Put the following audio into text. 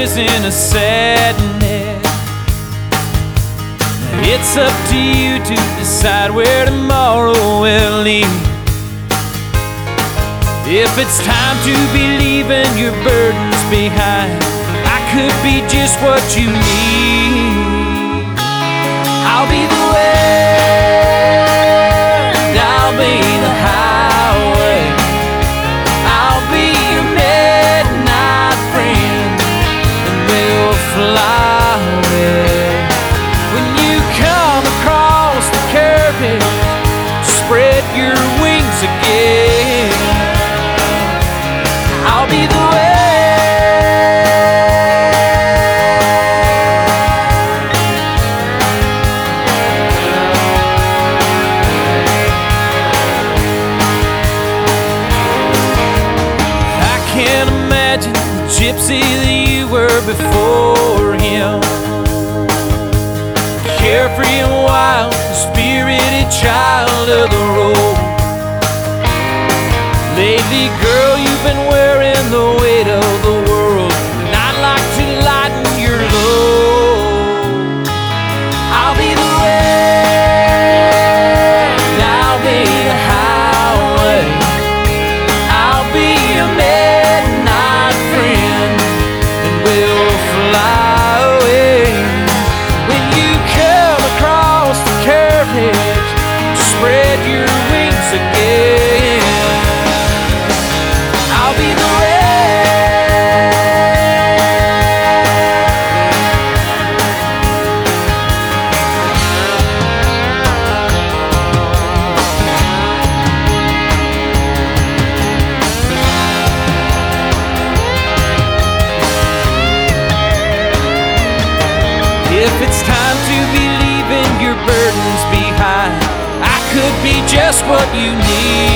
prison of sadness. It's up to you to decide where tomorrow will lead. If it's time to be leaving your burdens behind, I could be just what you need. I'll be the wind, I'll be the highway, I'll be your midnight friend, and we'll fly away. When you come across the curve, spread your wings again. I'll be the way. I can't imagine the gypsy that you were before him. Carefree and wild, spirited child of the road. Lately, girl, you've been wearing the weight of the world, and I'd like to lighten your load. I'll be the wind, I'll be the highway, I'll be your midnight friend, and we'll fly away. When you come across the curve edge, spread your wings again. If it's time to be leaving your burdens behind, I could be just what you need.